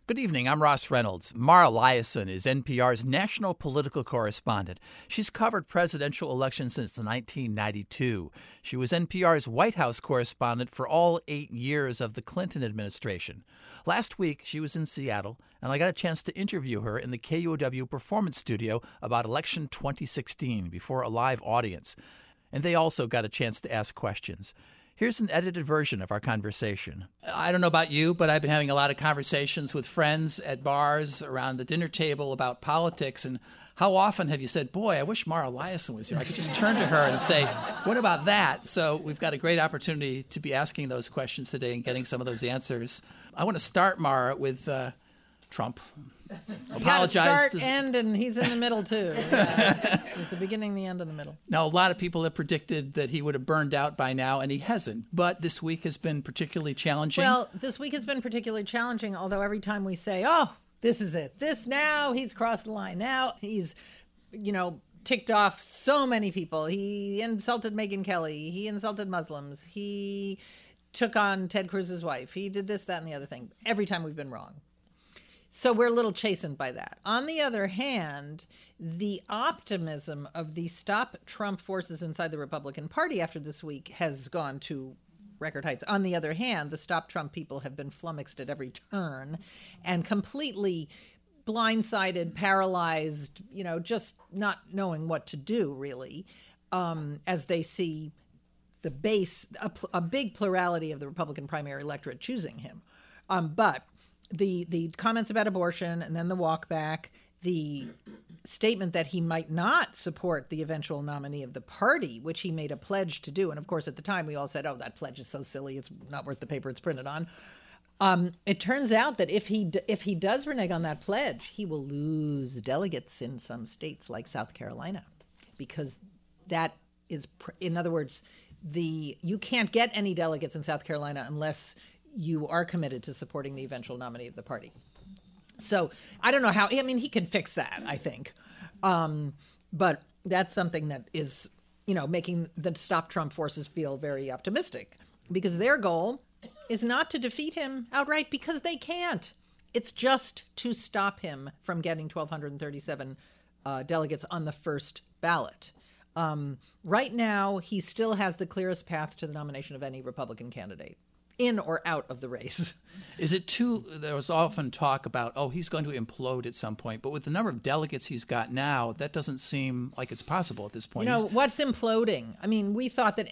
Good evening. I'm Ross Reynolds. Mara Liasson is NPR's national political correspondent. She's covered presidential elections since 1992. She was NPR's White House correspondent for all 8 years of the Clinton administration. Last week, she was in Seattle, and I got a chance to interview her in the KUOW Performance Studio about election 2016 before a live audience. And they also got a chance to ask questions. Here's an edited version of our conversation. I don't know about you, but I've been having a lot of conversations with friends at bars around the dinner table about politics. And how often have you said, boy, I wish Mara Liasson was here. I could just turn to her and say, what about that? So we've got a great opportunity to be asking those questions today and getting some of those answers. I want to start, Mara, with Trump. Start, end, and he's in the middle, too. It's the beginning, the end, and the middle. Now, a lot of people have predicted that he would have burned out by now, and he hasn't. But this week has been particularly challenging. Well, this week has been particularly challenging, although every time we say, oh, this is it. Now he's crossed the line. Now he's, ticked off so many people. He insulted Megyn Kelly. He insulted Muslims. He took on Ted Cruz's wife. He did this, that, and the other thing. Every time we've been wrong. So we're a little chastened by that. On the other hand, the optimism of the Stop Trump forces inside the Republican Party after this week has gone to record heights. On the other hand, the Stop Trump people have been flummoxed at every turn and completely blindsided, paralyzed, just not knowing what to do, really, as they see the base, a big plurality of the Republican primary electorate choosing him. But the comments about abortion and then the walk back, the statement that he might not support the eventual nominee of the party, which he made a pledge to do. And of course, at the time, we all said, oh, that pledge is so silly. It's not worth the paper it's printed on. It turns out that if he does renege on that pledge, he will lose delegates in some states like South Carolina, because that is, in other words, you can't get any delegates in South Carolina unless you are committed to supporting the eventual nominee of the party. So I don't know how, he can fix that, I think. But that's something that is, making the Stop Trump forces feel very optimistic, because their goal is not to defeat him outright, because they can't. It's just to stop him from getting 1,237 delegates on the first ballot. Right now, he still has the clearest path to the nomination of any Republican candidate, in or out of the race. Is it there was often talk about, he's going to implode at some point, but with the number of delegates he's got now, that doesn't seem like it's possible at this point. What's imploding? We thought that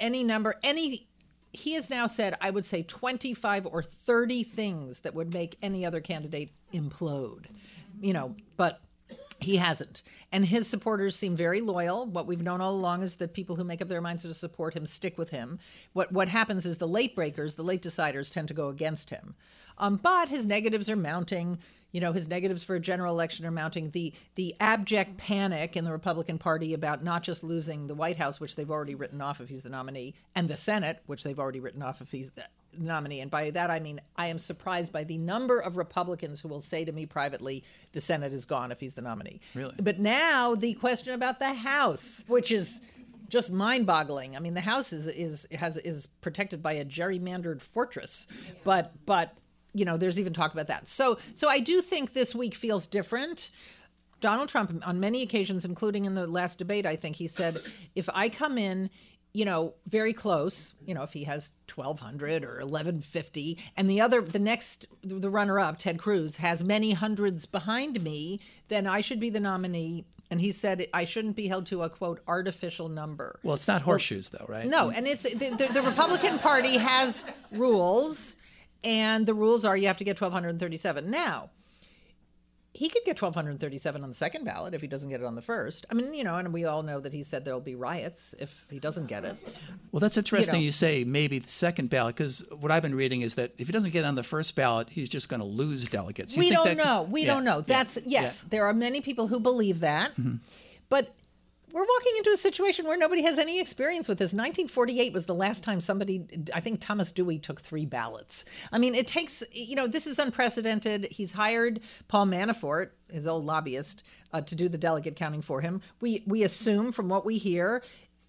he has now said, I would say 25 or 30 things that would make any other candidate implode, but he hasn't. And his supporters seem very loyal. What we've known all along is that people who make up their minds to support him stick with him. What happens is the late breakers, the late deciders, tend to go against him. But his negatives are mounting. His negatives for a general election are mounting. The abject panic in the Republican Party about not just losing the White House, which they've already written off if he's the nominee, and the Senate, which they've already written off if he's the nominee. And by that, I mean, I am surprised by the number of Republicans who will say to me privately, the Senate is gone if he's the nominee. Really? But now the question about the House, which is just mind-boggling. The House is protected by a gerrymandered fortress, but there's even talk about that. So I do think this week feels different. Donald Trump, on many occasions, including in the last debate, I think he said, if I come in, very close, if he has 1,200 or 1,150, and the runner-up, Ted Cruz, has many hundreds behind me, then I should be the nominee. And he said I shouldn't be held to a, quote, artificial number. Well, it's not horseshoes, though, right? No, and it's the Republican Party has rules, and the rules are you have to get 1,237. Now, he could get 1,237 on the second ballot if he doesn't get it on the first. And we all know that he said there'll be riots if he doesn't get it. Well, that's interesting you say maybe the second ballot, because what I've been reading is that if he doesn't get it on the first ballot, he's just going to lose delegates. We don't know. We don't know. There are many people who believe that. Mm-hmm. But we're walking into a situation where nobody has any experience with this. 1948 was the last time I think Thomas Dewey took 3 ballots. It takes, this is unprecedented. He's hired Paul Manafort, his old lobbyist, to do the delegate counting for him. We assume from what we hear,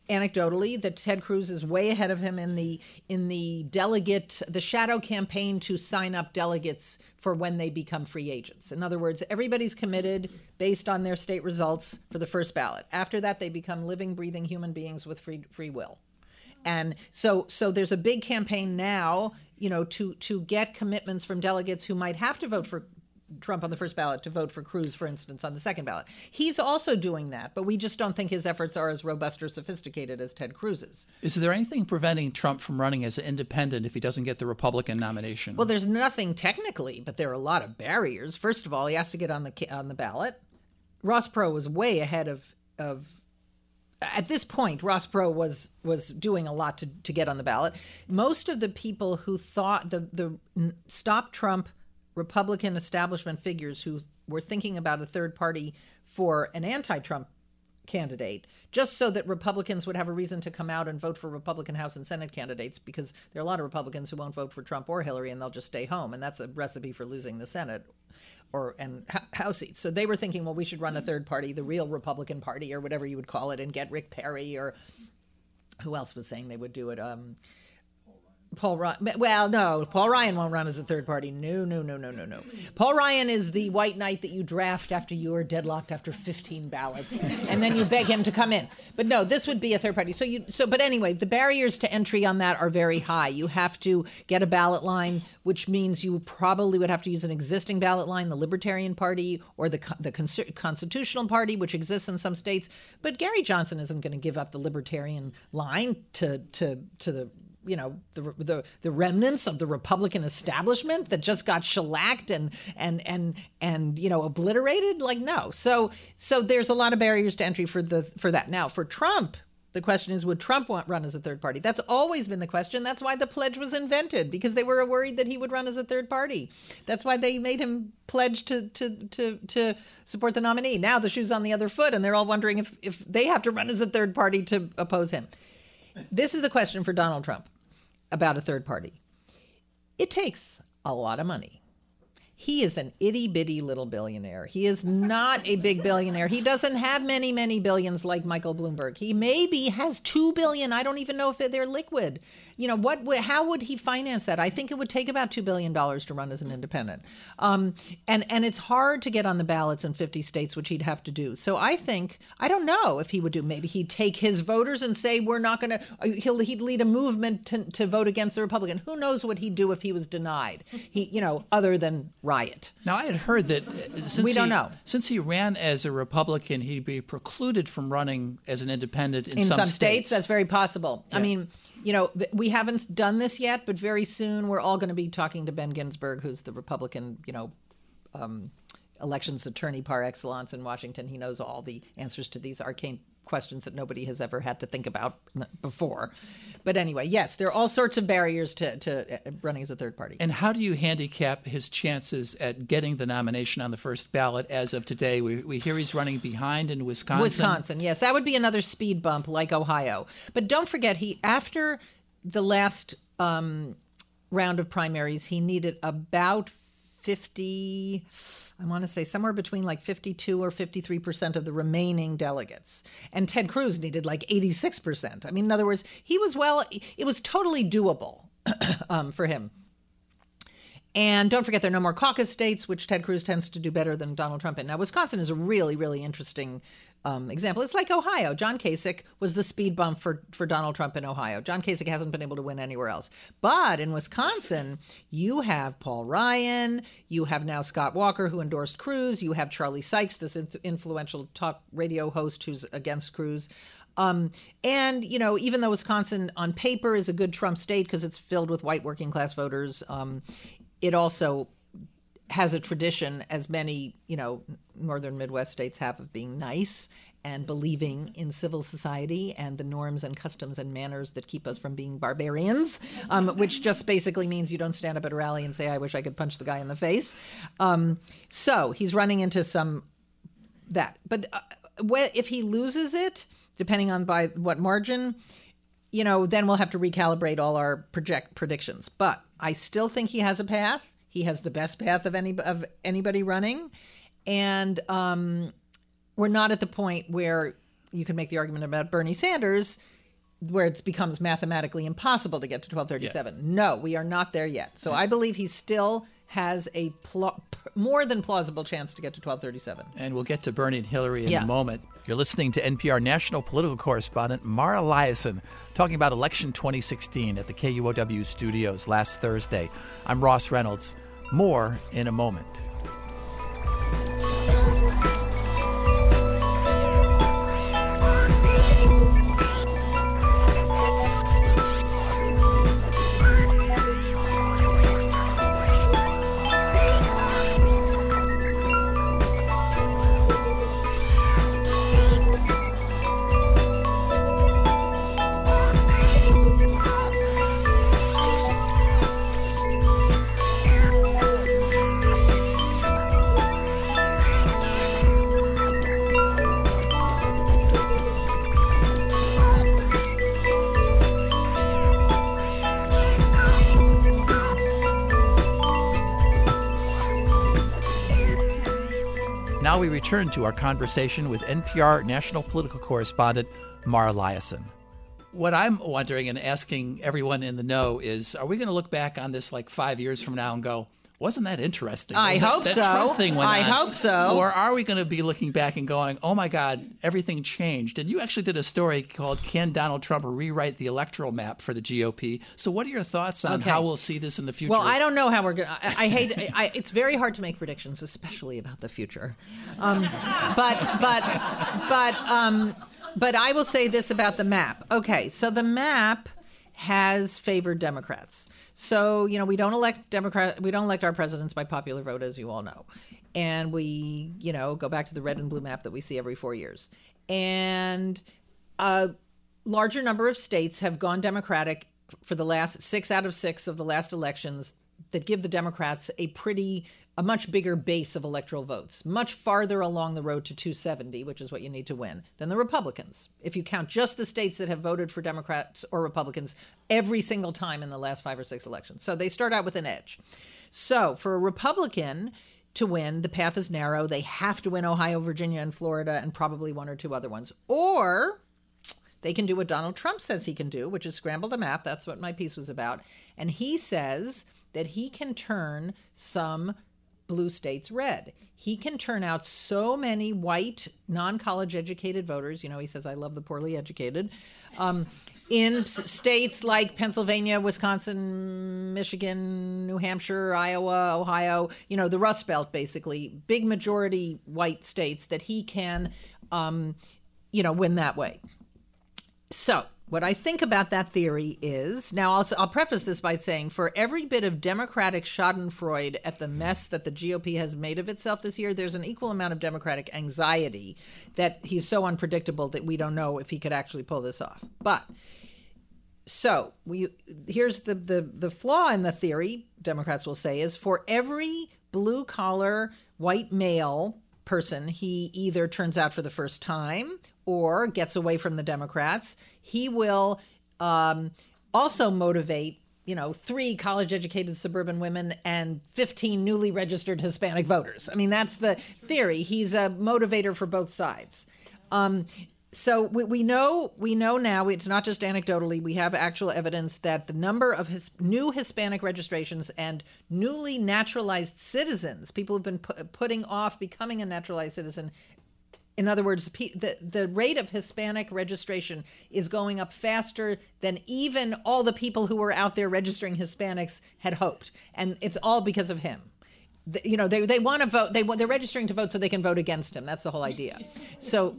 anecdotally, that Ted Cruz is way ahead of him in the shadow campaign to sign up delegates for when they become free agents. In other words, everybody's committed based on their state results for the first ballot. After that, they become living, breathing human beings with free will. And so there's a big campaign now, to get commitments from delegates who might have to vote for Trump on the first ballot to vote for Cruz, for instance, on the second ballot. He's also doing that, but we just don't think his efforts are as robust or sophisticated as Ted Cruz's. Is there anything preventing Trump from running as an independent if he doesn't get the Republican nomination? Well, there's nothing technically, but there are a lot of barriers. First of all, he has to get on the ballot. Ross Perot was way ahead of at this point. Ross Perot was doing a lot to get on the ballot. Most of the people who thought the Stop Trump Republican establishment figures who were thinking about a third party for an anti-Trump candidate, just so that Republicans would have a reason to come out and vote for Republican House and Senate candidates, because there are a lot of Republicans who won't vote for Trump or Hillary and they'll just stay home. And that's a recipe for losing the Senate and House seats. So they were thinking, well, we should run a third party, the real Republican Party or whatever you would call it, and get Rick Perry, or who else was saying they would do it? Paul Ryan. Well, no, Paul Ryan won't run as a third party. No. Paul Ryan is the white knight that you draft after you are deadlocked after 15 ballots, and then you beg him to come in. But no, this would be a third party. But anyway, the barriers to entry on that are very high. You have to get a ballot line, which means you probably would have to use an existing ballot line, the Libertarian Party or the Constitutional Party, which exists in some states. But Gary Johnson isn't going to give up the Libertarian line to the the remnants of the Republican establishment that just got shellacked and obliterated. Like, no. So there's a lot of barriers to entry for that. Now, for Trump, the question is, would Trump run as a third party? That's always been the question. That's why the pledge was invented, because they were worried that he would run as a third party. That's why they made him pledge to support the nominee. Now the shoe's on the other foot, and they're all wondering if they have to run as a third party to oppose him. This is the question for Donald Trump about a third party. It takes a lot of money. He is an itty-bitty little billionaire. He is not a big billionaire. He doesn't have many, many billions like Michael Bloomberg. He maybe has $2 billion. I don't even know if they're liquid. How would he finance that? I think it would take about $2 billion to run as an independent. And it's hard to get on the ballots in 50 states, which he'd have to do. So I don't know if he would do. Maybe he'd take his voters and say, we're not going to, he'd lead a movement to vote against the Republican. Who knows what he'd do if he was denied, other than riot. Now, I had heard that since he ran as a Republican, he'd be precluded from running as an independent in some states. That's very possible. Yeah. I mean, we haven't done this yet, but very soon we're all going to be talking to Ben Ginsburg, who's the Republican, elections attorney par excellence in Washington. He knows all the answers to these arcane questions that nobody has ever had to think about before. But anyway, yes, there are all sorts of barriers to running as a third party. And how do you handicap his chances at getting the nomination on the first ballot as of today? We hear he's running behind in Wisconsin. Wisconsin, yes. That would be another speed bump like Ohio. But don't forget, after the last round of primaries, he needed about 50... I want to say somewhere between like 52 or 53% of the remaining delegates. And Ted Cruz needed like 86%. I mean, in other words, it was totally doable for him. And don't forget, there are no more caucus states, which Ted Cruz tends to do better than Donald Trump in. Now, Wisconsin is a really, really interesting example. It's like Ohio. John Kasich was the speed bump for Donald Trump in Ohio. John Kasich hasn't been able to win anywhere else. But in Wisconsin, you have Paul Ryan. You have now Scott Walker, who endorsed Cruz. You have Charlie Sykes, this influential talk radio host who's against Cruz. And, even though Wisconsin on paper is a good Trump state because it's filled with white working class voters, it also has a tradition, as many, northern Midwest states have, of being nice and believing in civil society and the norms and customs and manners that keep us from being barbarians, which just basically means you don't stand up at a rally and say, I wish I could punch the guy in the face. So he's running into that. But if he loses it, depending on by what margin, then we'll have to recalibrate all our predictions. But I still think he has a path. He has the best path of anybody running. And we're not at the point where you can make the argument about Bernie Sanders. where it becomes mathematically impossible to get to 1237. Yeah. No, we are not there yet. So I believe he still has a more than plausible chance to get to 1237. And we'll get to Bernie and Hillary in Yeah. a moment. You're listening to NPR national political correspondent Mara Liasson talking about election 2016 at the KUOW studios last Thursday. I'm Ross Reynolds. More in a moment. Now we return to our conversation with NPR national political correspondent Mara Liasson. What I'm wondering and asking everyone in the know is, are we going to look back on this like 5 years from now and go, wasn't that interesting? I hope that so. Trump thing went I on? hope so. Or are we going to be looking back and going, oh my God, everything changed? And you actually did a story called Can Donald Trump Rewrite the Electoral Map for the GOP? So what are your thoughts on how we'll see this in the future? Well, I don't know how we're going to. I hate it's very hard to make predictions, especially about the future. But I will say this about the map. Okay, so the map has favored Democrats. So, we don't elect our presidents by popular vote, as you all know. And we, go back to the red and blue map that we see every 4 years. And a larger number of states have gone Democratic for the last 6 out of 6 of the last elections that give the Democrats a much bigger base of electoral votes, much farther along the road to 270, which is what you need to win, than the Republicans. If you count just the states that have voted for Democrats or Republicans every single time in the last 5 or 6 elections. So they start out with an edge. So for a Republican to win, the path is narrow. They have to win Ohio, Virginia, and Florida, and probably 1 or 2 other ones. Or they can do what Donald Trump says he can do, which is scramble the map. That's what my piece was about. And he says that he can turn some blue states red. He can turn out so many white, non-college educated voters. He says, I love the poorly educated. In states like Pennsylvania, Wisconsin, Michigan, New Hampshire, Iowa, Ohio, the Rust Belt, basically, big majority white states that he can, win that way. So what I think about that theory is, now I'll preface this by saying, for every bit of Democratic schadenfreude at the mess that the GOP has made of itself this year, there's an equal amount of Democratic anxiety that he's so unpredictable that we don't know if he could actually pull this off. But so here's the flaw in the theory, Democrats will say, is for every blue-collar white male person he either turns out for the first time or gets away from the Democrats, he will also motivate, 3 college-educated suburban women and 15 newly registered Hispanic voters. I mean, that's the theory. He's a motivator for both sides. So we know now, it's not just anecdotally, we have actual evidence that the number of new Hispanic registrations and newly naturalized citizens, people who've been putting off becoming a naturalized citizen. In other words, the rate of Hispanic registration is going up faster than even all the people who were out there registering Hispanics had hoped. And it's all because of him. They want to vote. They're registering to vote so they can vote against him. That's the whole idea. So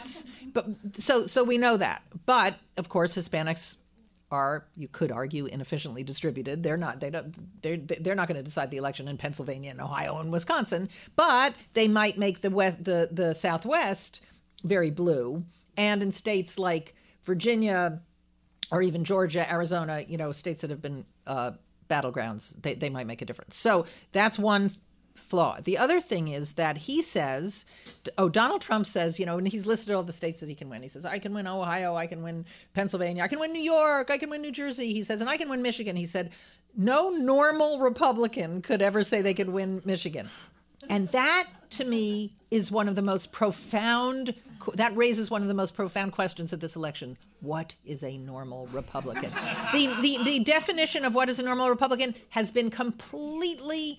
so we know that. But of course, Hispanics are, you could argue, inefficiently distributed. They're not going to decide the election in Pennsylvania and Ohio and Wisconsin, but they might make the Southwest very blue. And in states like Virginia or even Georgia, Arizona, states that have been battlegrounds, they might make a difference. So that's one flaw. The other thing is that he says, Donald Trump says, and he's listed all the states that he can win. He says, I can win Ohio, I can win Pennsylvania, I can win New York, I can win New Jersey. He says, and I can win Michigan. He said, no normal Republican could ever say they could win Michigan. And that, to me, is one of the most profound, that raises one of the most profound questions of this election. What is a normal Republican? The definition of what is a normal Republican has been completely,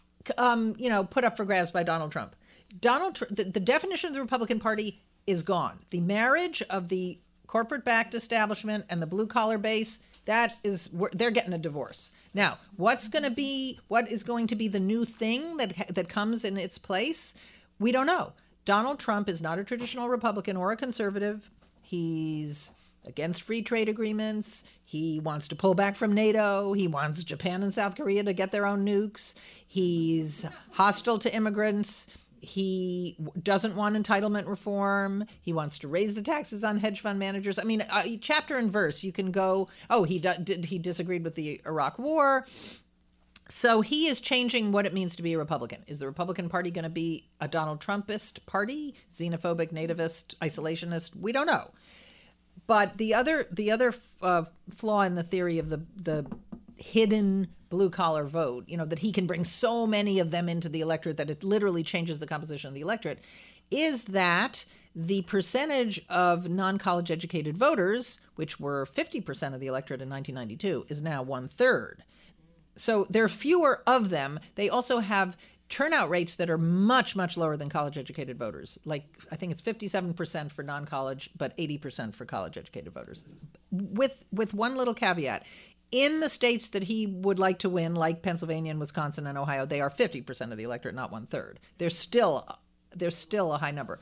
put up for grabs by Donald Trump. The definition of the Republican Party is gone. The marriage of the corporate-backed establishment and the blue-collar base, they're getting a divorce. Now, what is going to be the new thing that comes in its place? We don't know. Donald Trump is not a traditional Republican or a conservative. He's against free trade agreements. He wants to pull back from NATO. He wants Japan and South Korea to get their own nukes. He's hostile to immigrants. He doesn't want entitlement reform. He wants to raise the taxes on hedge fund managers. I mean, chapter and verse, you can go, he disagreed with the Iraq War. So he is changing what it means to be a Republican. Is the Republican Party going to be a Donald Trumpist party, xenophobic, nativist, isolationist? We don't know. But the other flaw in the theory of the hidden blue-collar vote, that he can bring so many of them into the electorate that it literally changes the composition of the electorate, is that the percentage of non-college educated voters, which were 50% of the electorate in 1992, is now 1/3. So there are fewer of them. They also have turnout rates that are much, much lower than college-educated voters. Like, I think it's 57% for non-college, but 80% for college-educated voters. With one little caveat. In the states that he would like to win, like Pennsylvania and Wisconsin and Ohio, they are 50% of the electorate, not 1/3. There's still a high number.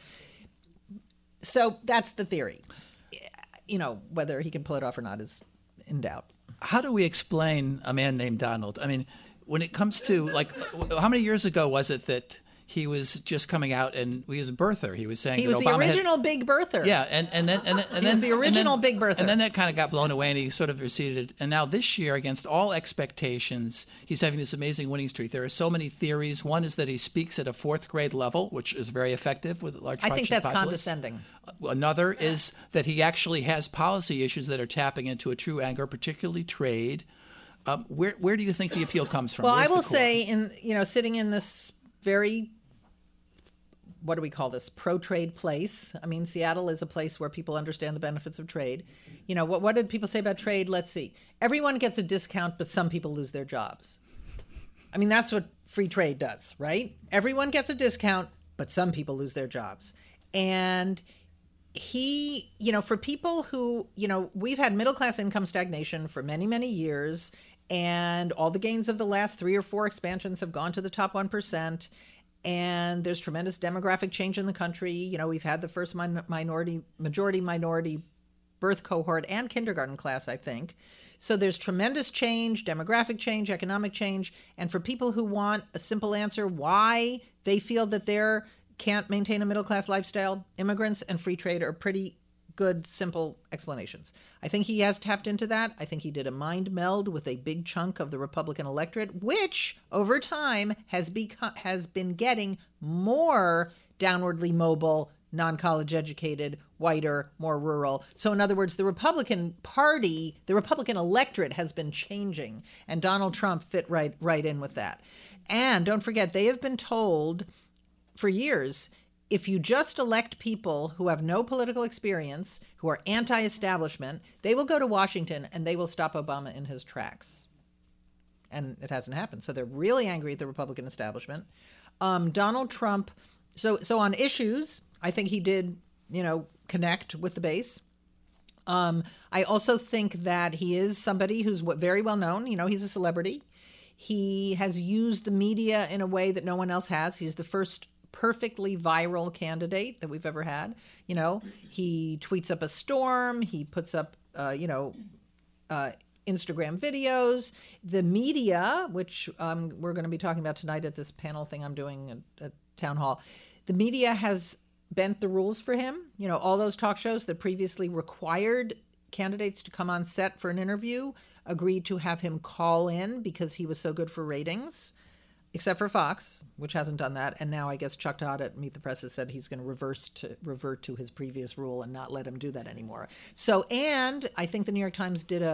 So that's the theory. Whether he can pull it off or not is in doubt. How do we explain a man named Donald? I mean, when it comes to, how many years ago was it that he was just coming out and he was a birther? He was saying he was that the Obama original big birther. Yeah, and then the original big birther. And then that kind of got blown away, and he sort of receded. And now this year, against all expectations, he's having this amazing winning streak. There are so many theories. One is that he speaks at a fourth grade level, which is very effective with large. I think that's populace. Condescending. Another is that he actually has policy issues that are tapping into a true anger, particularly trade. Where do you think the appeal comes from? Well, Where's I will the core? say, sitting in this very, what do we call this, pro-trade place. I mean, Seattle is a place where people understand the benefits of trade. What did people say about trade? Let's see. Everyone gets a discount, but some people lose their jobs. I mean, that's what free trade does, right? Everyone gets a discount, but some people lose their jobs. And he, for people who, we've had middle-class income stagnation for many, many years, and all the gains of the last 3 or 4 expansions have gone to the top 1%. And there's tremendous demographic change in the country. We've had the first majority minority birth cohort and kindergarten class, I think. So there's tremendous change, demographic change, economic change. And for people who want a simple answer why they feel that they can't maintain a middle-class lifestyle, immigrants and free trade are pretty good, simple explanations. I think he has tapped into that. I think he did a mind meld with a big chunk of the Republican electorate, which over time has been getting more downwardly mobile, non-college educated, whiter, more rural. So in other words, the Republican Party, the Republican electorate has been changing, and Donald Trump fit right in with that. And don't forget, they have been told for years, if you just elect people who have no political experience, who are anti-establishment, they will go to Washington and they will stop Obama in his tracks. And it hasn't happened. So they're really angry at the Republican establishment. Donald Trump, so on issues, I think he did, connect with the base. I also think that he is somebody who's very well known. He's a celebrity. He has used the media in a way that no one else has. He's the first perfectly viral candidate that we've ever had. He tweets up a storm. He puts up, Instagram videos. The media, which we're going to be talking about tonight at this panel thing I'm doing at Town Hall, the media has bent the rules for him. All those talk shows that previously required candidates to come on set for an interview agreed to have him call in because he was so good for ratings. Except for Fox, which hasn't done that. And now I guess Chuck Todd at Meet the Press has said he's going to revert to his previous rule and not let him do that anymore. So, and I think the New York Times did a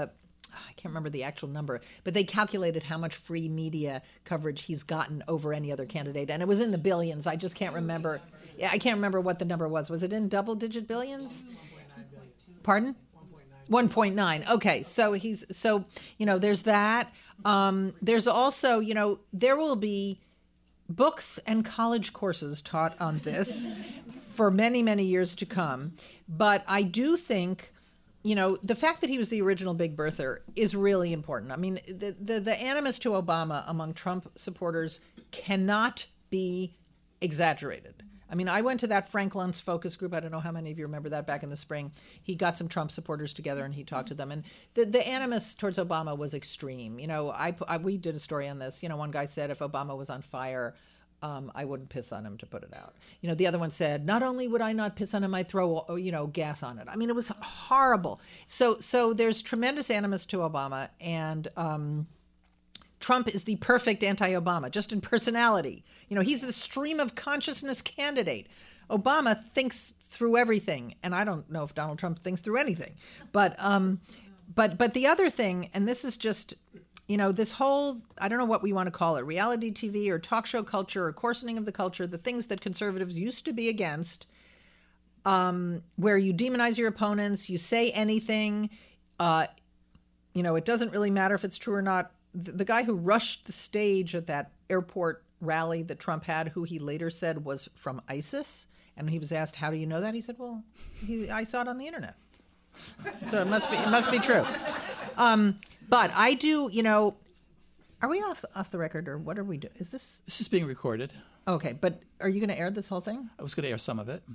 I can't remember the actual number, but they calculated how much free media coverage he's gotten over any other candidate, and it was in the billions. I just can't remember. Yeah, I can't remember what the number was. Was it in double-digit billions? 1.9 billion. Pardon? 1.9. Okay, so there's that. There's also, there will be books and college courses taught on this for many, many years to come. But I do think, the fact that he was the original Big Birther is really important. I mean, the animus to Obama among Trump supporters cannot be exaggerated. I mean, I went to that Frank Luntz focus group. I don't know how many of you remember that back in the spring. He got some Trump supporters together and he talked to them. And the animus towards Obama was extreme. We did a story on this. One guy said if Obama was on fire, I wouldn't piss on him to put it out. The other one said, not only would I not piss on him, I'd throw, gas on it. I mean, it was horrible. So there's tremendous animus to Obama, and Trump is the perfect anti-Obama, just in personality. He's the stream of consciousness candidate. Obama thinks through everything, and I don't know if Donald Trump thinks through anything. But the other thing, and this is just, this whole, I don't know what we want to call it, reality TV or talk show culture or coarsening of the culture, the things that conservatives used to be against, where you demonize your opponents, you say anything, it doesn't really matter if it's true or not. The guy who rushed the stage at that airport rally that Trump had, who he later said was from ISIS, and he was asked, how do you know that? He said, well, I saw it on the internet. So it must be true. But I do, are we off the record, or what are we doing? This is being recorded. Okay, but are you going to air this whole thing? I was going to air some of it.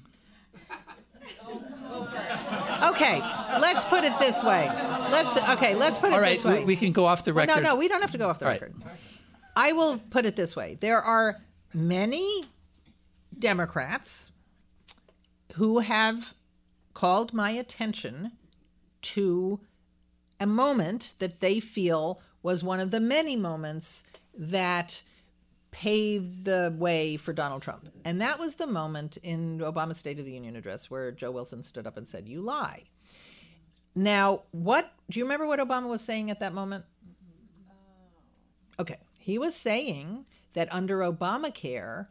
Okay, let's put it this way. Let's put it this way. All right, we can go off the record. No, we don't have to go off the record. Right. I will put it this way. There are many Democrats who have called my attention to a moment that they feel was one of the many moments that paved the way for Donald Trump. And that was the moment in Obama's State of the Union address where Joe Wilson stood up and said, you lie. Now, do you remember what Obama was saying at that moment? Okay. He was saying that under Obamacare,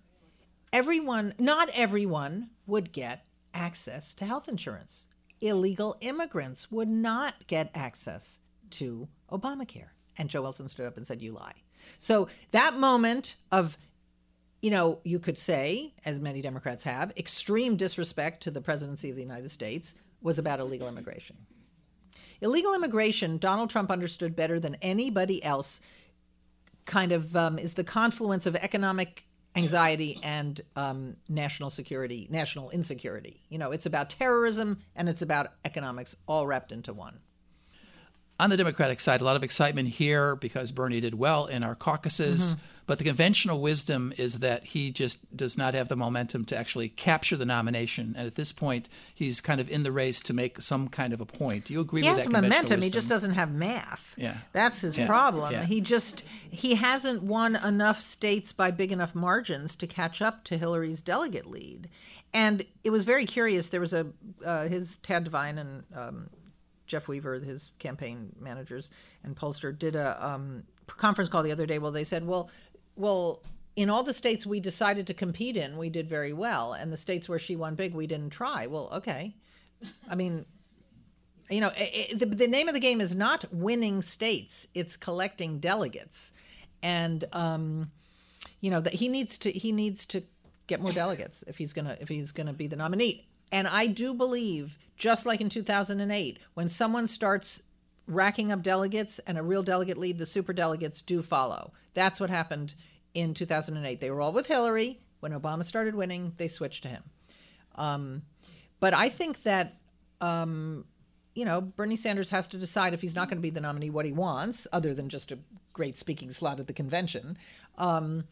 not everyone would get access to health insurance. Illegal immigrants would not get access to Obamacare. And Joe Wilson stood up and said, you lie. So that moment of, you could say, as many Democrats have, extreme disrespect to the presidency of the United States was about illegal immigration. Illegal immigration, Donald Trump understood better than anybody else, kind of is the confluence of economic anxiety and national security, national insecurity. It's about terrorism and it's about economics all wrapped into one. On the Democratic side, a lot of excitement here because Bernie did well in our caucuses. Mm-hmm. But the conventional wisdom is that he just does not have the momentum to actually capture the nomination. And at this point, he's kind of in the race to make some kind of a point. Do you agree with that conventional wisdom? He has momentum. He just doesn't have math. Yeah. That's his problem. Yeah. He hasn't won enough states by big enough margins to catch up to Hillary's delegate lead. And it was very curious. There was his Tad Devine and Jeff Weaver, his campaign managers and pollster, did a conference call the other day. Well, they said, well, in all the states we decided to compete in, we did very well. And the states where she won big, we didn't try. Well, okay. I mean, the name of the game is not winning states. It's collecting delegates. And, that he needs to get more delegates if he's gonna be the nominee. And I do believe, just like in 2008, when someone starts racking up delegates and a real delegate lead, the superdelegates do follow. That's what happened in 2008. They were all with Hillary. When Obama started winning, they switched to him. But I think that, Bernie Sanders has to decide if he's not going to be the nominee what he wants, other than just a great speaking slot at the convention. I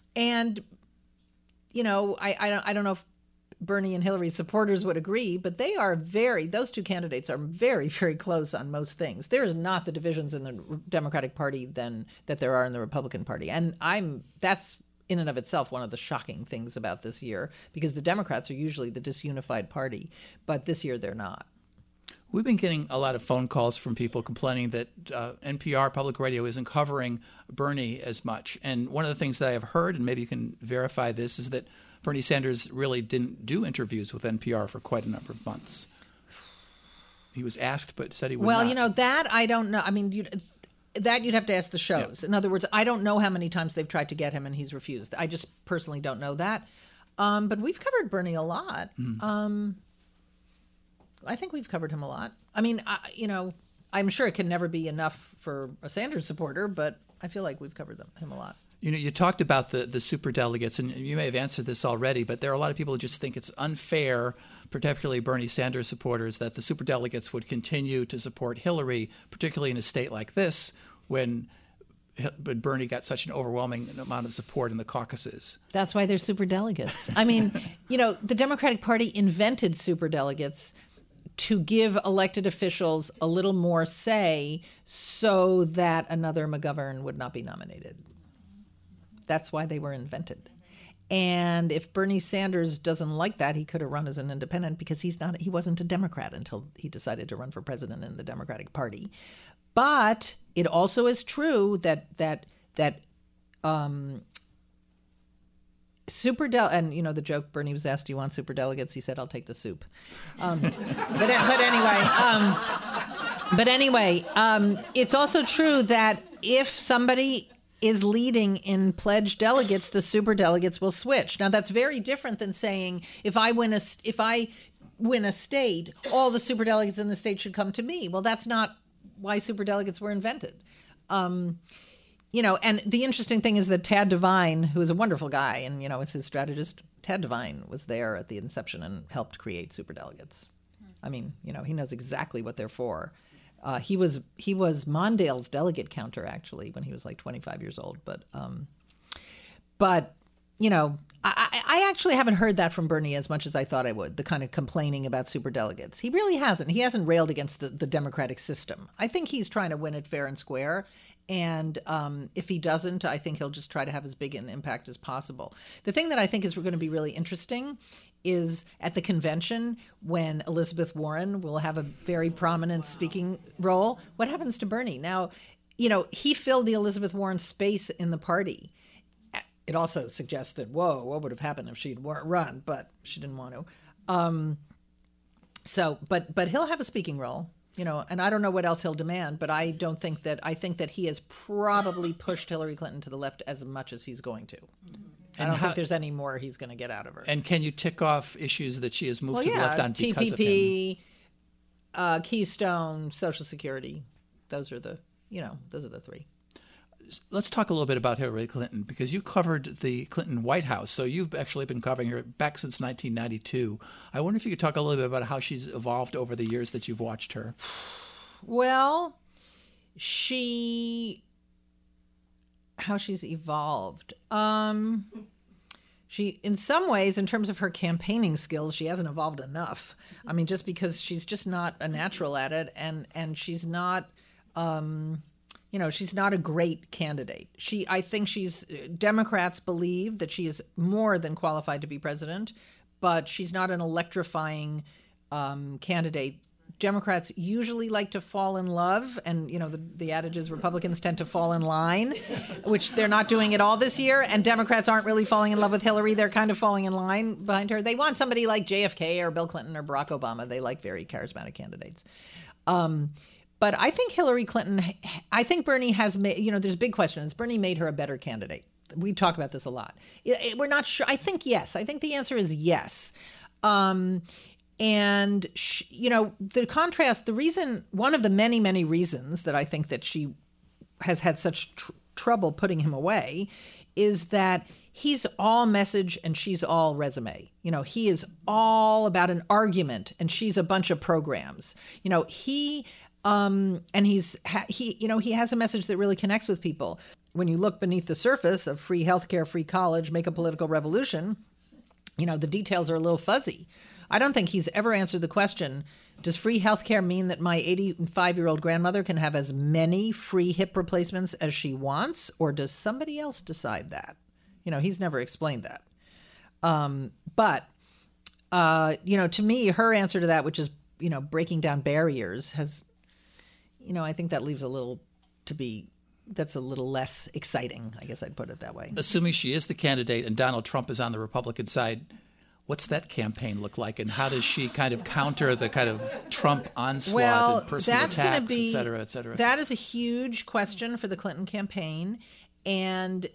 don't know if Bernie and Hillary's supporters would agree, but those two candidates are very, very close on most things. There are not the divisions in the Democratic Party that there are in the Republican Party. And that's in and of itself one of the shocking things about this year, because the Democrats are usually the disunified party, but this year they're not. We've been getting a lot of phone calls from people complaining that NPR public radio isn't covering Bernie as much. And one of the things that I have heard, and maybe you can verify this, is that Bernie Sanders really didn't do interviews with NPR for quite a number of months. He was asked, but said he would not. Well, that I don't know. I mean, you'd have to ask the shows. Yeah. In other words, I don't know how many times they've tried to get him and he's refused. I just personally don't know that. But we've covered Bernie a lot. Mm-hmm. I think we've covered him a lot. I mean, I'm sure it can never be enough for a Sanders supporter, but I feel like we've covered him a lot. You talked about the superdelegates, and you may have answered this already, but there are a lot of people who just think it's unfair, particularly Bernie Sanders supporters, that the superdelegates would continue to support Hillary, particularly in a state like this, when Bernie got such an overwhelming amount of support in the caucuses. That's why they're superdelegates. I mean, the Democratic Party invented superdelegates to give elected officials a little more say so that another McGovern would not be nominated. That's why they were invented. And if Bernie Sanders doesn't like that, he could have run as an independent because he wasn't a Democrat until he decided to run for president in the Democratic Party. But it also is true that and the joke, Bernie was asked, do you want superdelegates? He said, I'll take the soup. But anyway, it's also true that if somebody is leading in pledged delegates, the superdelegates will switch. Now, that's very different than saying if I win a state, all the superdelegates in the state should come to me. Well, that's not why superdelegates were invented. And the interesting thing is that Tad Devine, who is a wonderful guy and, is his strategist, Tad Devine was there at the inception and helped create superdelegates. I mean, he knows exactly what they're for. He was Mondale's delegate counter, actually, when he was like 25 years old. But I actually haven't heard that from Bernie as much as I thought I would, the kind of complaining about superdelegates. He really hasn't. He hasn't railed against the democratic system. I think he's trying to win it fair and square. And if he doesn't, I think he'll just try to have as big an impact as possible. The thing that I think is going to be really interesting is at the convention when Elizabeth Warren will have a very prominent speaking role. What happens to Bernie? Now, he filled the Elizabeth Warren space in the party. It also suggests that, what would have happened if she'd run? But she didn't want to. But he'll have a speaking role. And I don't know what else he'll demand, but I think that he has probably pushed Hillary Clinton to the left as much as he's going to. I don't think there's any more he's going to get out of her. And can you tick off issues that she has moved to the left on because TPP, of him? Keystone, Social Security. Those are the three. Let's talk a little bit about Hillary Clinton, because you covered the Clinton White House, so you've actually been covering her back since 1992. I wonder if you could talk a little bit about how she's evolved over the years that you've watched her. Well, how she's evolved. She, in some ways, in terms of her campaigning skills, she hasn't evolved enough. I mean, just because she's just not a natural at it, and she's not... she's not a great candidate. I think Democrats believe that she is more than qualified to be president, but she's not an electrifying candidate. Democrats usually like to fall in love, and the adage is Republicans tend to fall in line, which they're not doing at all this year. And Democrats aren't really falling in love with Hillary; they're kind of falling in line behind her. They want somebody like JFK or Bill Clinton or Barack Obama. They like very charismatic candidates. But I think Hillary Clinton, I think Bernie has made, there's a big question. Has Bernie made her a better candidate? We talk about this a lot. We're not sure. I think yes. I think the answer is yes. The contrast, one of the many, many reasons that I think that she has had such trouble putting him away is that he's all message and she's all resume. He is all about an argument and she's a bunch of programs. And he has a message that really connects with people. When you look beneath the surface of free healthcare, free college, make a political revolution, the details are a little fuzzy. I don't think he's ever answered the question, does free healthcare mean that my 85-year-old grandmother can have as many free hip replacements as she wants, or does somebody else decide that? He's never explained that. To me, her answer to that, which is breaking down barriers has, I think that leaves that's a little less exciting. I guess I'd put it that way. Assuming she is the candidate and Donald Trump is on the Republican side, what's that campaign look like, and how does she kind of counter the kind of Trump onslaught and personal attacks, et cetera, et cetera? That is a huge question for the Clinton campaign, and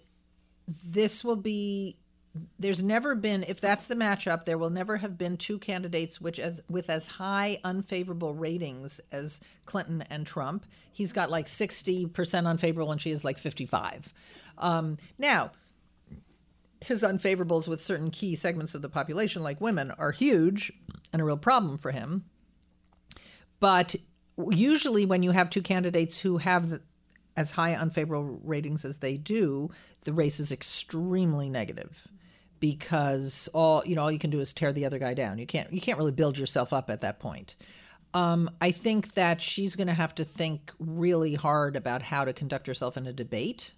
there's never been, if that's the matchup, there will never have been two candidates with as high unfavorable ratings as Clinton and Trump. He's got like 60% unfavorable and she is like 55. Now, his unfavorables with certain key segments of the population, like women, are huge and a real problem for him. But usually when you have two candidates who have as high unfavorable ratings as they do, the race is extremely negative because all you can do is tear the other guy down. You can't really build yourself up at that point. I think that she's going to have to think really hard about how to conduct herself in a debate.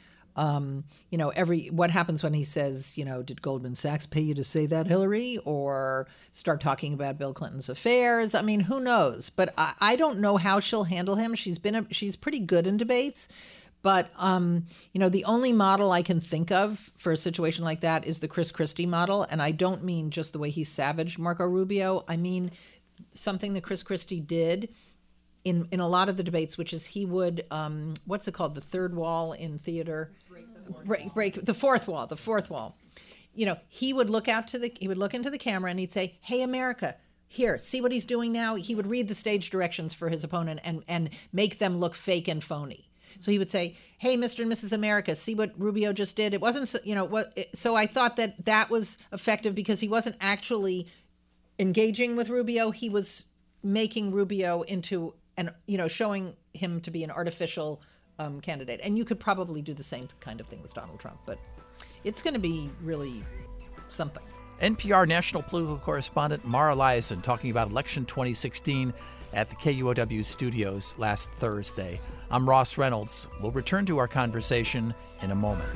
What happens when he says, did Goldman Sachs pay you to say that, Hillary? Or start talking about Bill Clinton's affairs? I mean, who knows? But I don't know how she'll handle him. She's pretty good in debates. But, the only model I can think of for a situation like that is the Chris Christie model. And I don't mean just the way he savaged Marco Rubio. I mean something that Chris Christie did in a lot of the debates, which is he would, what's it called? The third wall in theater. Break the fourth wall. The fourth wall. He would look into the camera and he'd say, "Hey, America, here, see what he's doing now." He would read the stage directions for his opponent and make them look fake and phony. So he would say, "Hey, Mr. and Mrs. America, see what Rubio just did." It wasn't, so I thought that was effective because he wasn't actually engaging with Rubio. He was making Rubio into showing him to be an artificial candidate. And you could probably do the same kind of thing with Donald Trump, but it's going to be really something. NPR national political correspondent Mara Liasson talking about election 2016 at the KUOW studios last Thursday. I'm Ross Reynolds. We'll return to our conversation in a moment.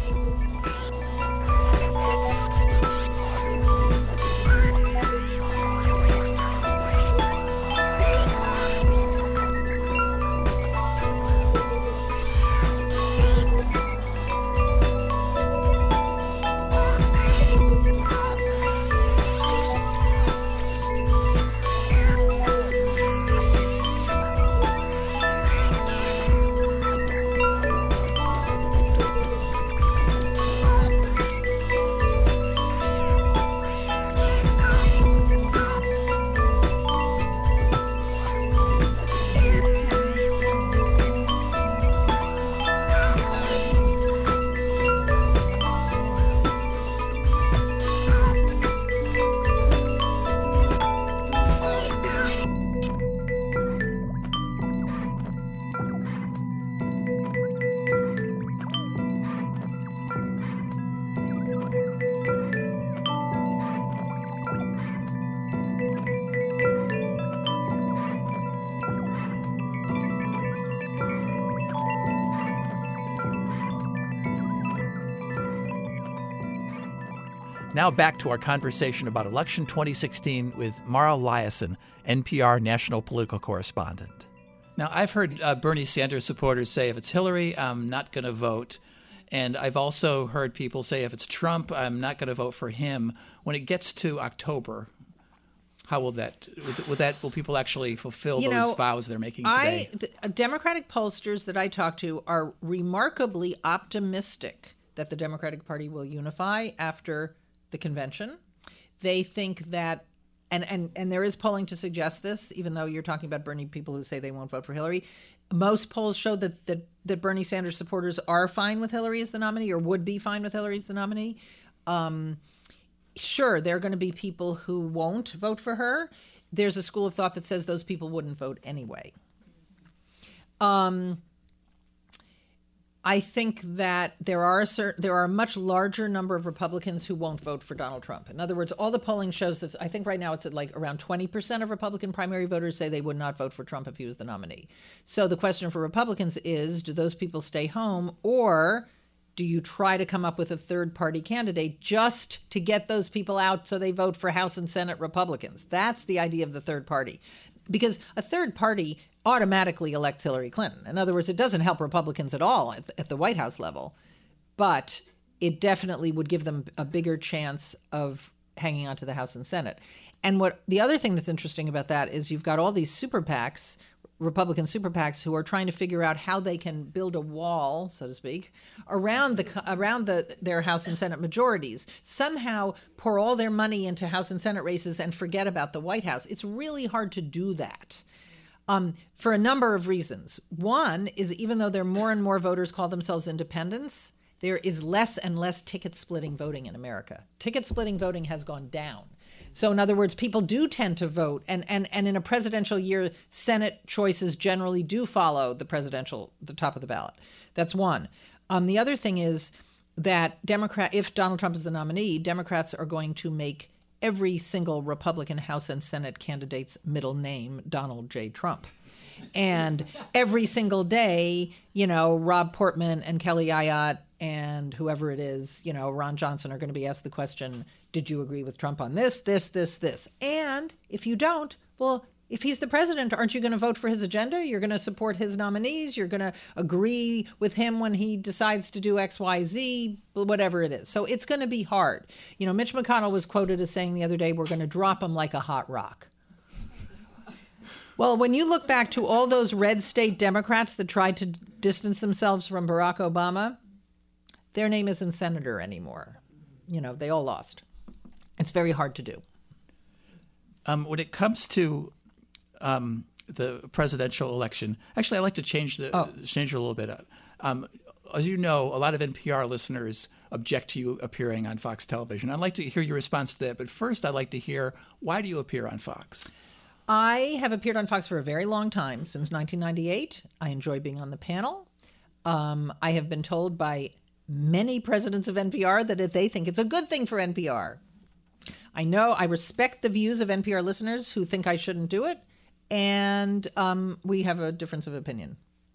Now back to our conversation about election 2016 with Mara Liasson, NPR national political correspondent. Now, I've heard Bernie Sanders supporters say, if it's Hillary, I'm not going to vote. And I've also heard people say, if it's Trump, I'm not going to vote for him. When it gets to October, how will will people actually fulfill those vows they're making today? Democratic pollsters that I talk to are remarkably optimistic that the Democratic Party will unify after the convention. They think that, and there is polling to suggest this, even though you're talking about Bernie people who say they won't vote for Hillary. Most polls show that Bernie Sanders supporters are fine with Hillary as the nominee, or would be fine with Hillary as the nominee. Sure, there are going to be people who won't vote for her. There's a school of thought that says those people wouldn't vote anyway. I think that there are a much larger number of Republicans who won't vote for Donald Trump. In other words, all the polling shows that I think right now it's at like around 20% of Republican primary voters say they would not vote for Trump if he was the nominee. So the question for Republicans is, do those people stay home, or Do you try to come up with a third-party candidate just to get those people out so they vote for House and Senate Republicans? That's the idea of the third party. Because a third party automatically elects Hillary Clinton. In other words, it doesn't help Republicans at all at the White House level, but it definitely would give them a bigger chance of hanging on to the House and Senate. And what the other thing that's interesting about that is you've got all these super PACs, Republican super PACs, who are trying to figure out how they can build a wall, so to speak, around their House and Senate majorities. Somehow pour all their money into House and Senate races and forget about the White House. It's really hard to do that for a number of reasons. One is even though there are more and more voters call themselves independents, there is less and less ticket-splitting voting in America. Ticket-splitting voting has gone down. So in other words, people do tend to vote. And in a presidential year, Senate choices generally do follow the top of the ballot. That's one. The other thing is that if Donald Trump is the nominee, Democrats are going to make every single Republican House and Senate candidate's middle name Donald J. Trump. And every single day, Rob Portman and Kelly Ayotte and whoever it is, Ron Johnson are going to be asked the question, did you agree with Trump on this? And if you don't, well, if he's the president, aren't you going to vote for his agenda? You're going to support his nominees. You're going to agree with him when he decides to do X, Y, Z, whatever it is. So it's going to be hard. Mitch McConnell was quoted as saying the other day, we're going to drop him like a hot rock. Well, when you look back to all those red state Democrats that tried to distance themselves from Barack Obama, their name isn't senator anymore. They all lost. It's very hard to do. When it comes to the presidential election, actually, I'd like to change it a little bit. As you know, a lot of NPR listeners object to you appearing on Fox Television. I'd like to hear your response to that. But first, I'd like to hear, why do you appear on Fox? I have appeared on Fox for a very long time, since 1998. I enjoy being on the panel. I have been told by many presidents of NPR that they think it's a good thing for NPR. I respect the views of NPR listeners who think I shouldn't do it, and we have a difference of opinion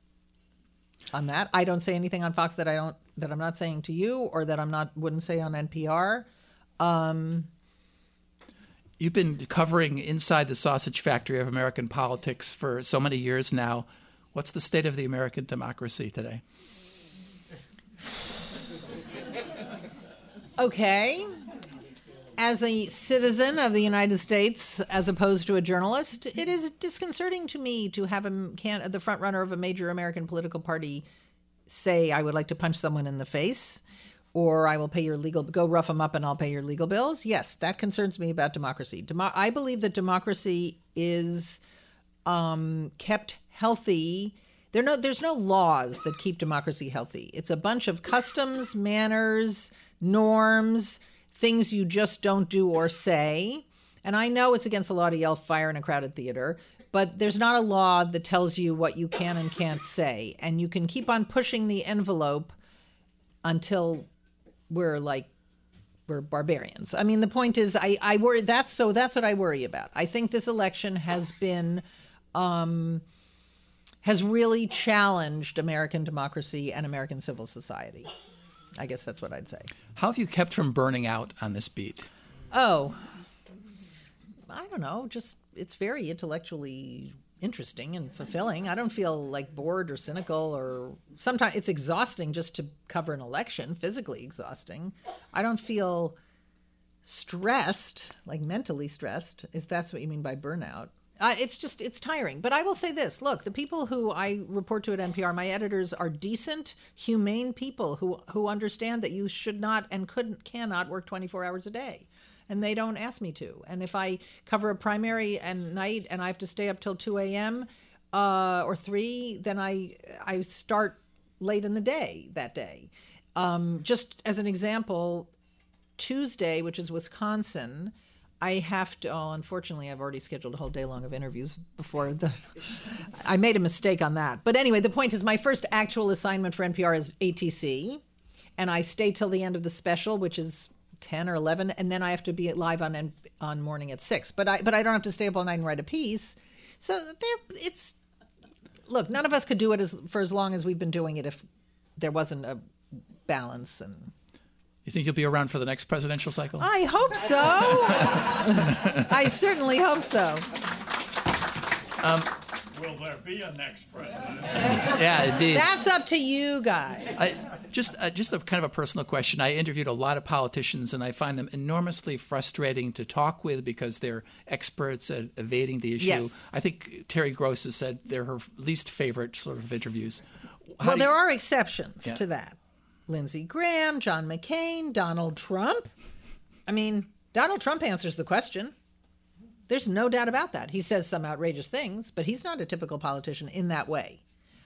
on that. I don't say anything on Fox that I'm not saying to you, or that wouldn't say on NPR. You've been covering inside the sausage factory of American politics for so many years now. What's the state of the American democracy today? Okay. As a citizen of the United States, as opposed to a journalist, it is disconcerting to me to have the front runner of a major American political party say, I would like to punch someone in the face, or I will pay your go rough them up and I'll pay your legal bills. Yes, that concerns me about democracy. I believe that democracy is kept healthy. There's no laws that keep democracy healthy. It's a bunch of customs, manners, norms, things you just don't do or say. And I know it's against the law to yell fire in a crowded theater, but there's not a law that tells you what you can and can't say. And you can keep on pushing the envelope until we're barbarians. I mean, the point is, I worry. That's what I worry about. I think this election has really challenged American democracy and American civil society. I guess that's what I'd say. How have you kept from burning out on this beat? Oh, I don't know. Just it's very intellectually interesting and fulfilling. I don't feel like bored or cynical, or sometimes it's exhausting just to cover an election, physically exhausting. I don't feel stressed, like mentally stressed, if that's what you mean by burnout. It's tiring. But I will say this. Look, the people who I report to at NPR, my editors, are decent, humane people who understand that you should not and cannot work 24 hours a day. And they don't ask me to. And if I cover a primary at night and I have to stay up till 2 a.m. Or 3, then I start late in the day that day. Just as an example, Tuesday, which is Wisconsin, I have to, unfortunately, I've already scheduled a whole day long of interviews before I made a mistake on that. But anyway, the point is my first actual assignment for NPR is ATC, and I stay till the end of the special, which is 10 or 11, and then I have to be live on morning at 6. But I don't have to stay up all night and write a piece. So look, none of us could do it for as long as we've been doing it if there wasn't balance. And you think you'll be around for the next presidential cycle? I hope so. I certainly hope so. Will there be a next president? Yeah, indeed. That's up to you guys. Just a kind of a personal question. I interviewed a lot of politicians, and I find them enormously frustrating to talk with because they're experts at evading the issue. Yes. I think Terry Gross has said they're her least favorite sort of interviews. Well, there are exceptions to that. Lindsey Graham, John McCain, Donald Trump. I mean, Donald Trump answers the question. There's no doubt about that. He says some outrageous things, but he's not a typical politician in that way.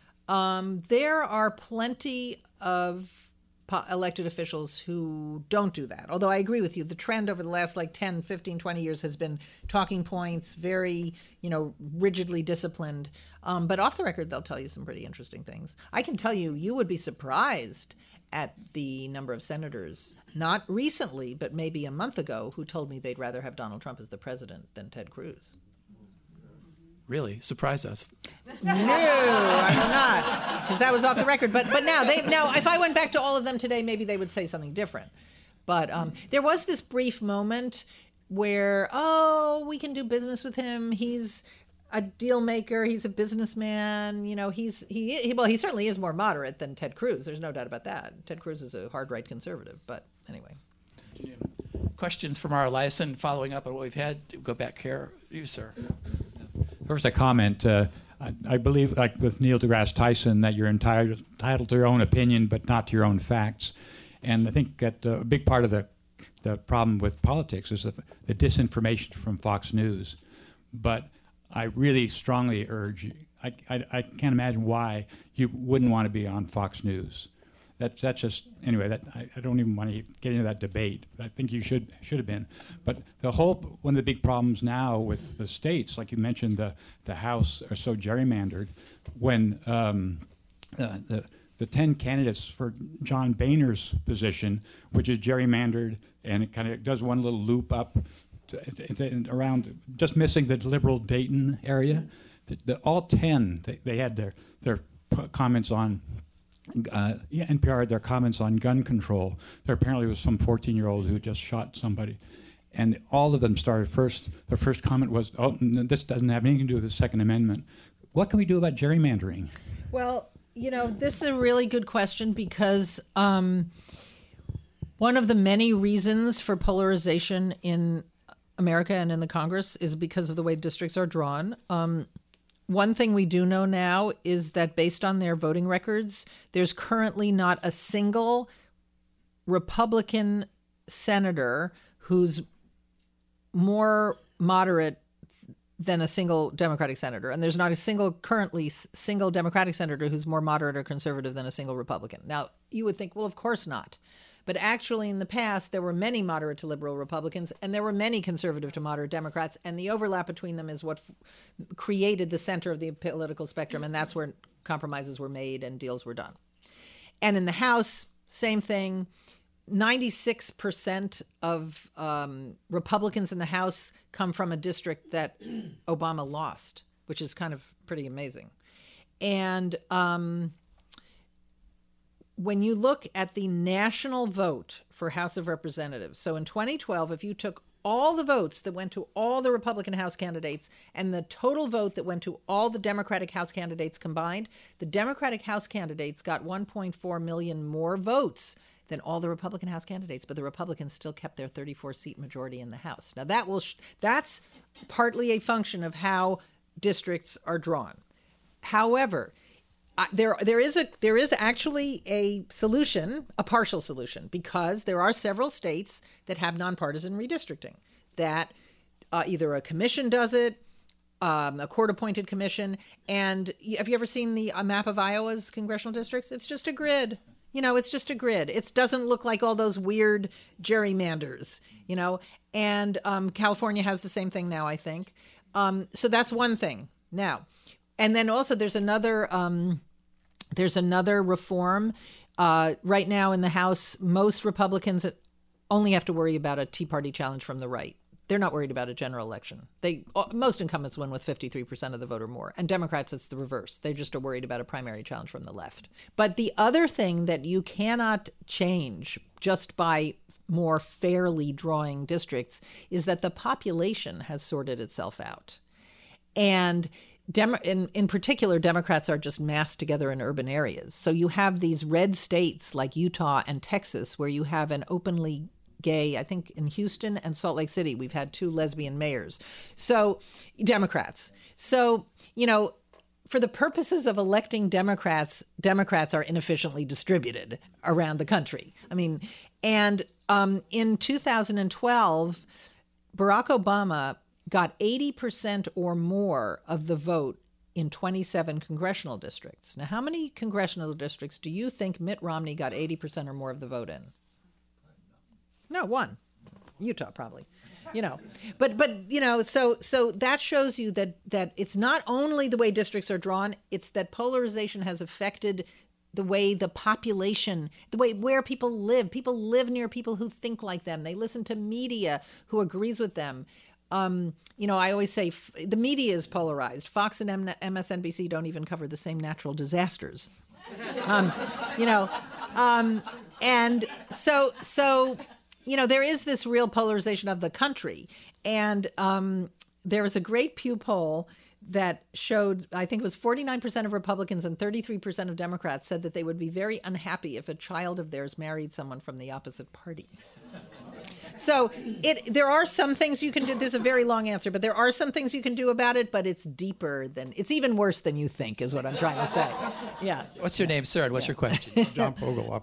There are plenty of elected officials who don't do that. Although I agree with you, the trend over the last 10, 15, 20 years has been talking points, very, rigidly disciplined. But off the record, they'll tell you some pretty interesting things. I can tell you, you would be surprised at the number of senators, not recently, but maybe a month ago, who told me they'd rather have Donald Trump as the president than Ted Cruz. Really? Surprise us. No, I will not, because that was off the record. But now, if I went back to all of them today, maybe they would say something different. But there was this brief moment where, we can do business with him. He's a deal maker. He's a businessman. He certainly is more moderate than Ted Cruz. There's no doubt about that. Ted Cruz is a hard right conservative. But anyway. Questions from Mara Liasson, following up on what we've had. Go back here. You, sir. First, a comment. I believe, like with Neil deGrasse Tyson, that you're entitled to your own opinion, but not to your own facts. And I think that a big part of the problem with politics is the disinformation from Fox News. But I really strongly urge you, I can't imagine why you wouldn't want to be on Fox News. That's just, anyway, I don't even want to get into that debate. I think you should have been. But one of the big problems now with the states, like you mentioned, the House are so gerrymandered. When the 10 candidates for John Boehner's position, which is gerrymandered, and it kind of does one little loop up around, just missing the liberal Dayton area. All 10, they had their comments on. NPR had their comments on gun control. There apparently was some 14-year-old who just shot somebody. And all of them started their first comment was, this doesn't have anything to do with the Second Amendment. What can we do about gerrymandering? Well, this is a really good question because one of the many reasons for polarization in America and in the Congress is because of the way districts are drawn. One thing we do know now is that based on their voting records, there's currently not a single Republican senator who's more moderate than a single Democratic senator. And there's not a single Democratic senator who's more moderate or conservative than a single Republican. Now, you would think, well, of course not. But actually, in the past, there were many moderate to liberal Republicans, and there were many conservative to moderate Democrats, and the overlap between them is what created the center of the political spectrum, and that's where compromises were made and deals were done. And in the House, same thing. 96% of Republicans in the House come from a district that Obama lost, which is kind of pretty amazing. And when you look at the national vote for House of Representatives, so in 2012, if you took all the votes that went to all the Republican House candidates and the total vote that went to all the Democratic House candidates combined, the Democratic House candidates got 1.4 million more votes than all the Republican House candidates, but the Republicans still kept their 34-seat majority in the House. Now, that's partly a function of how districts are drawn. However, there is actually a solution, a partial solution, because there are several states that have nonpartisan redistricting. That either a commission does it, a court-appointed commission. And have you ever seen the map of Iowa's congressional districts? It's just a grid. It's just a grid. It doesn't look like all those weird gerrymanders. And California has the same thing now, I think. So that's one thing now. And then also there's another reform right now in the House. Most Republicans only have to worry about a Tea Party challenge from the right. They're not worried about a general election. Most incumbents win with 53% of the vote or more. And Democrats, it's the reverse. They just are worried about a primary challenge from the left. But the other thing that you cannot change just by more fairly drawing districts is that the population has sorted itself out. And in particular, Democrats are just massed together in urban areas. So you have these red states like Utah and Texas where you have an openly gay, I think in Houston and Salt Lake City, we've had 2 lesbian mayors. So Democrats. So, for the purposes of electing Democrats are inefficiently distributed around the country. And in 2012, Barack Obama got 80% or more of the vote in 27 congressional districts. Now, how many congressional districts do you think Mitt Romney got 80% or more of the vote in? No, 1. Utah, probably. But so that shows you that it's not only the way districts are drawn, it's that polarization has affected the way the population, the way where people live. People live near people who think like them. They listen to media who agrees with them. I always say the media is polarized. Fox and MSNBC don't even cover the same natural disasters. And so there is this real polarization of the country. And there was a great Pew poll that showed, I think it was 49% of Republicans and 33% of Democrats said that they would be very unhappy if a child of theirs married someone from the opposite party. So there are some things you can do. This is a very long answer, but there are some things you can do about it, but it's even worse than you think is what I'm trying to say. Yeah. What's your name, sir, and what's your question? John Fogelop.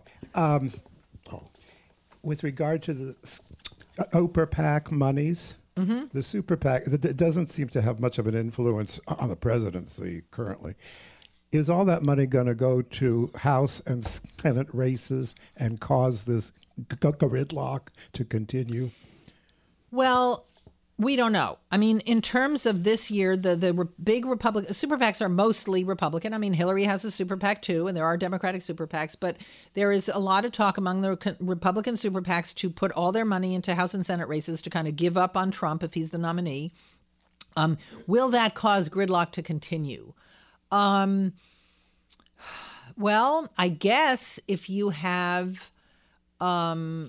With regard to the Oprah PAC monies, the super PAC, it doesn't seem to have much of an influence on the presidency currently. Is all that money going to go to House and Senate races and cause this gridlock to continue? Well, we don't know. In terms of this year, the big Republican super PACs are mostly Republican. Hillary has a super PAC too, and there are Democratic super PACs, but there is a lot of talk among the Republican super PACs to put all their money into House and Senate races to kind of give up on Trump if he's the nominee. Will that cause gridlock to continue? Well, I guess if you have a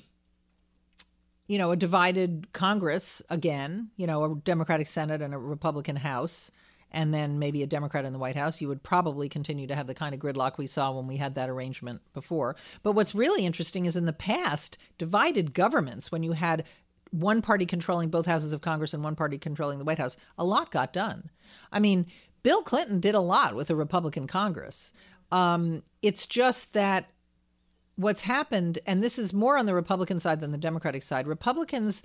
divided Congress again, a Democratic Senate and a Republican House, and then maybe a Democrat in the White House, you would probably continue to have the kind of gridlock we saw when we had that arrangement before. But what's really interesting is in the past, divided governments, when you had one party controlling both houses of Congress and one party controlling the White House, a lot got done. Bill Clinton did a lot with a Republican Congress. It's just that what's happened, and this is more on the Republican side than the Democratic side, Republicans,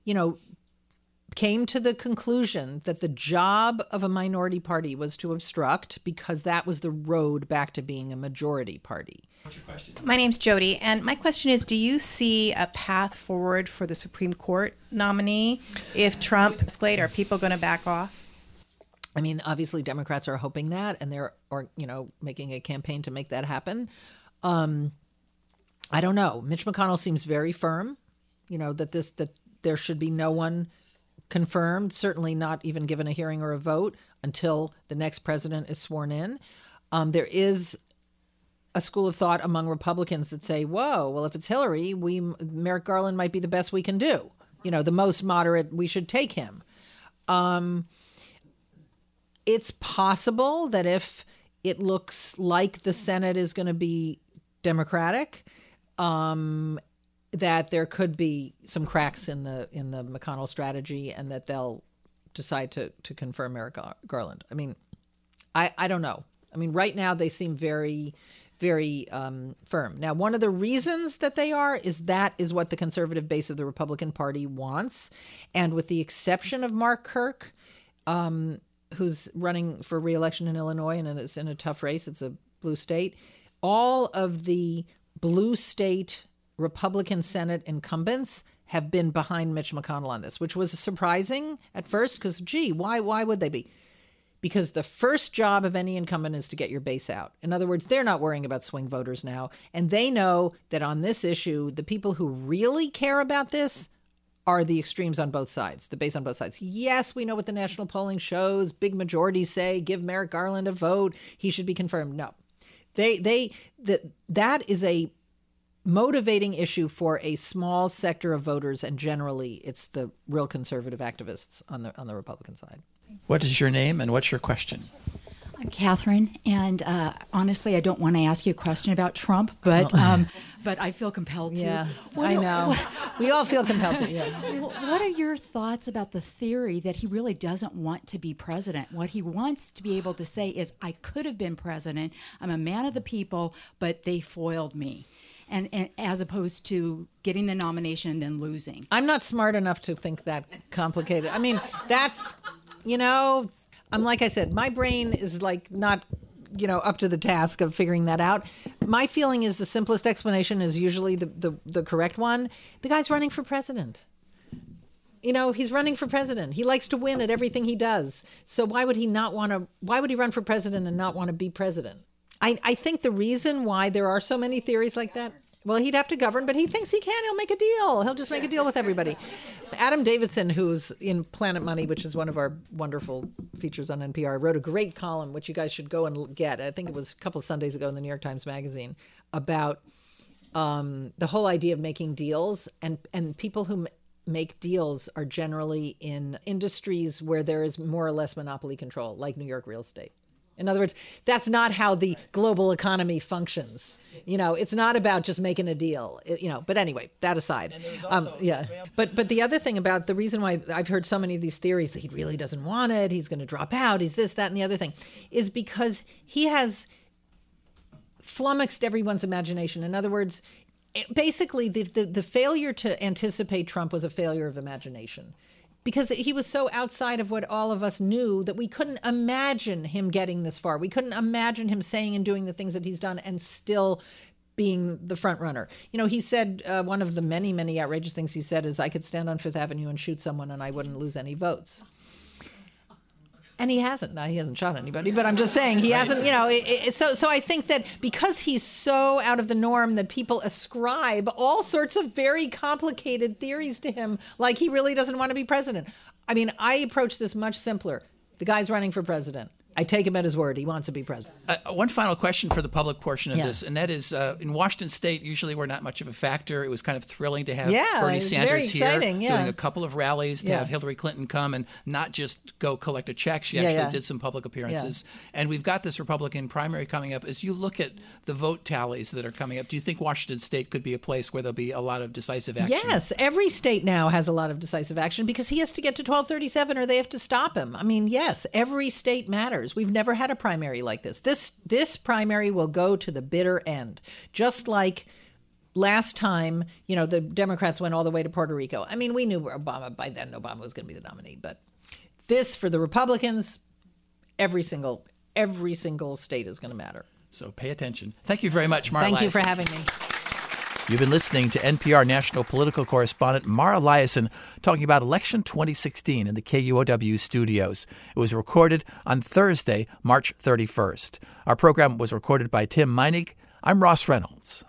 came to the conclusion that the job of a minority party was to obstruct because that was the road back to being a majority party. What's your question? My name's Jody, and my question is, do you see a path forward for the Supreme Court nominee if Trump escalates? Are people going to back off? Obviously Democrats are hoping that, and they're making a campaign to make that happen. I don't know. Mitch McConnell seems very firm, that there should be no one confirmed, certainly not even given a hearing or a vote until the next president is sworn in. There is a school of thought among Republicans that say, whoa, well, if it's Hillary, Merrick Garland might be the best we can do. The most moderate, we should take him. It's possible that if it looks like the Senate is going to be Democratic, that there could be some cracks in the McConnell strategy, and that they'll decide to confirm Merrick Garland. I don't know. Right now they seem very, very firm. Now, one of the reasons that they are is what the conservative base of the Republican Party wants, and with the exception of Mark Kirk, who's running for re-election in Illinois, and it's in a tough race. It's a blue state. All of the blue state Republican Senate incumbents have been behind Mitch McConnell on this, which was surprising at first because, why would they be? Because the first job of any incumbent is to get your base out. In other words, they're not worrying about swing voters now. And they know that on this issue, the people who really care about this are the extremes on both sides, the base on both sides. Yes, we know what the national polling shows. Big majorities say, give Merrick Garland a vote. He should be confirmed. No. That is a motivating issue for a small sector of voters, and generally it's the real conservative activists on the Republican side. What is your name and what's your question? I'm Catherine, and honestly, I don't want to ask you a question about Trump, but but I feel compelled to. Yeah, I know. We all feel compelled to. Yeah. What are your thoughts about the theory that he really doesn't want to be president? What he wants to be able to say is, I could have been president. I'm a man of the people, but they foiled me. And as opposed to getting the nomination and then losing. I'm not smart enough to think that complicated. I mean, that's, I'm like I said, my brain is like not, up to the task of figuring that out. My feeling is the simplest explanation is usually the correct one. The guy's running for president. He's running for president. He likes to win at everything he does. So why would he run for president and not want to be president? I think the reason why there are so many theories like that, well, he'd have to govern, but he thinks he can. He'll make a deal. He'll just make a deal with everybody. Adam Davidson, who's in Planet Money, which is one of our wonderful features on NPR, wrote a great column, which you guys should go and get. I think it was a couple Sundays ago in the New York Times Magazine, about the whole idea of making deals. And people who make deals are generally in industries where there is more or less monopoly control, like New York real estate. In other words, that's not how the global economy functions. It's not about just making a deal. But anyway, that aside, But the other thing about the reason why I've heard so many of these theories that he really doesn't want it, he's going to drop out, he's this, that, and the other thing, is because he has flummoxed everyone's imagination. In other words, basically, the failure to anticipate Trump was a failure of imagination. Because he was so outside of what all of us knew that we couldn't imagine him getting this far. We couldn't imagine him saying and doing the things that he's done and still being the front runner. He said one of the many, many outrageous things he said is, I could stand on Fifth Avenue and shoot someone and I wouldn't lose any votes. And he hasn't. Now, he hasn't shot anybody, but I'm just saying he hasn't, So I think that because he's so out of the norm that people ascribe all sorts of very complicated theories to him, like he really doesn't want to be president. I mean, I approach this much simpler. The guy's running for president. I take him at his word. He wants to be president. One final question for the public portion of this, and that is, in Washington State, usually we're not much of a factor. It was kind of thrilling to have Bernie Sanders here doing a couple of rallies, to have Hillary Clinton come and not just go collect a check. She actually did some public appearances. And we've got this Republican primary coming up. As you look at the vote tallies that are coming up, do you think Washington State could be a place where there'll be a lot of decisive action? Yes, every state now has a lot of decisive action because he has to get to 1237 or they have to stop him. I mean, yes, every state matters. We've never had a primary like this. This primary will go to the bitter end. Just like last time, the Democrats went all the way to Puerto Rico. I mean, we knew by then Obama was going to be the nominee. But this, for the Republicans, every single state is going to matter. So pay attention. Thank you very much, Mara Thank Liasson. you for having me. You've been listening to NPR national political correspondent Mara Liasson talking about election 2016 in the KUOW studios. It was recorded on Thursday, March 31st. Our program was recorded by Tim Meinig. I'm Ross Reynolds.